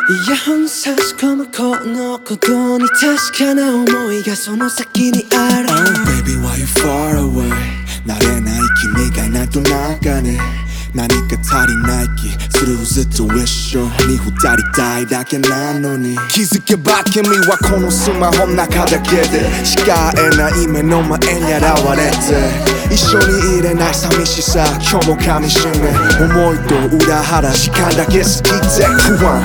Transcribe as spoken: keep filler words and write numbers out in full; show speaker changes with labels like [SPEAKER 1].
[SPEAKER 1] イヤホン差し込むこのことに確かな思いがその先にある
[SPEAKER 2] Oh baby why you far away 慣れない君がいないとなんかね何か足りない気するずっと一緒に二人たいだけなのに気づけば君はこのスマホの中だけでしか会えない目の前に現れて一緒にいれない寂しさ今日も噛みしめ思いと裏腹時間だけ過ぎて不安